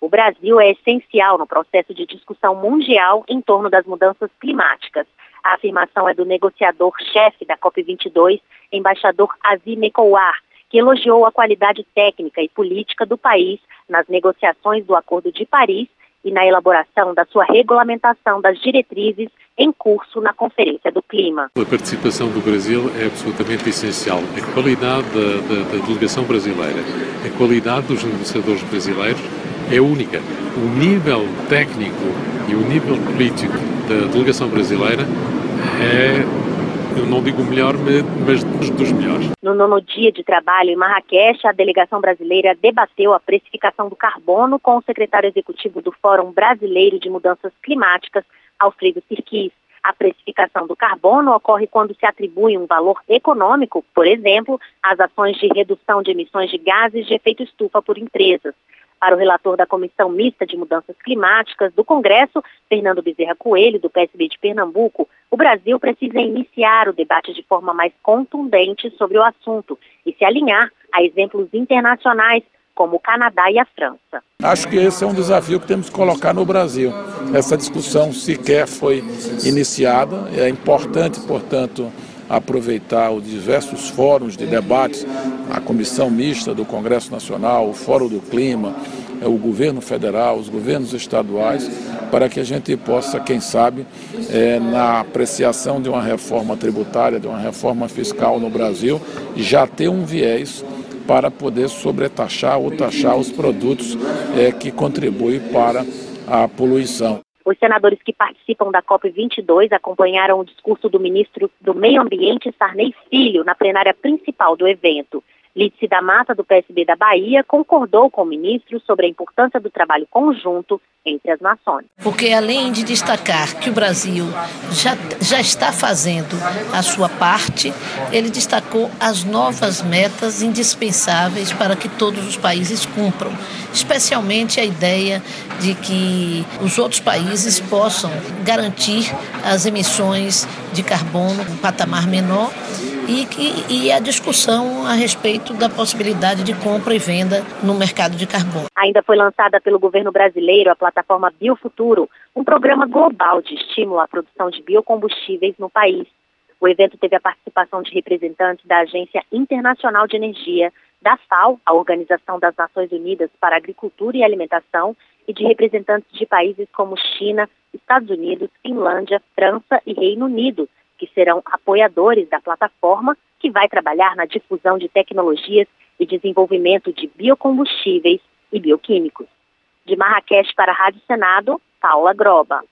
O Brasil é essencial no processo de discussão mundial em torno das mudanças climáticas. A afirmação é do negociador-chefe da COP22, embaixador Azi Mekouar, que elogiou a qualidade técnica e política do país nas negociações do Acordo de Paris e na elaboração da sua regulamentação das diretrizes em curso na Conferência do Clima. A participação do Brasil é absolutamente essencial. A qualidade da delegação brasileira, a qualidade dos negociadores brasileiros é única. O nível técnico e o nível político da delegação brasileira é, eu não digo o melhor, mas dos melhores. No 9º dia de trabalho em Marrakech, a delegação brasileira debateu a precificação do carbono com o secretário executivo do Fórum Brasileiro de Mudanças Climáticas, Alfredo Sirquis. A precificação do carbono ocorre quando se atribui um valor econômico, por exemplo, às ações de redução de emissões de gases de efeito estufa por empresas. Para o relator da Comissão Mista de Mudanças Climáticas do Congresso, Fernando Bezerra Coelho, do PSB de Pernambuco, o Brasil precisa iniciar o debate de forma mais contundente sobre o assunto e se alinhar a exemplos internacionais, como o Canadá e a França. Acho que esse é um desafio que temos que colocar no Brasil. Essa discussão sequer foi iniciada. É importante, portanto, aproveitar os diversos fóruns de debates, a Comissão Mista do Congresso Nacional, o Fórum do Clima, o governo federal, os governos estaduais, para que a gente possa, quem sabe, na apreciação de uma reforma tributária, de uma reforma fiscal no Brasil, já ter um viés para poder sobretaxar ou taxar os produtos que contribuem para a poluição. Os senadores que participam da COP22 acompanharam o discurso do ministro do Meio Ambiente, Sarney Filho, na plenária principal do evento. Lídice da Mata, do PSB da Bahia, concordou com o ministro sobre a importância do trabalho conjunto entre as nações. Porque além de destacar que o Brasil já está fazendo a sua parte, ele destacou as novas metas indispensáveis para que todos os países cumpram, especialmente a ideia de que os outros países possam garantir as emissões de carbono em um patamar menor e a discussão a respeito da possibilidade de compra e venda no mercado de carbono. Ainda foi lançada pelo governo brasileiro a plataforma Biofuturo, um programa global de estímulo à produção de biocombustíveis no país. O evento teve a participação de representantes da Agência Internacional de Energia, da FAO, a Organização das Nações Unidas para a Agricultura e Alimentação, e de representantes de países como China, Estados Unidos, Finlândia, França e Reino Unido, que serão apoiadores da plataforma, que vai trabalhar na difusão de tecnologias e desenvolvimento de biocombustíveis e bioquímicos. De Marrakech para a Rádio Senado, Paula Groba.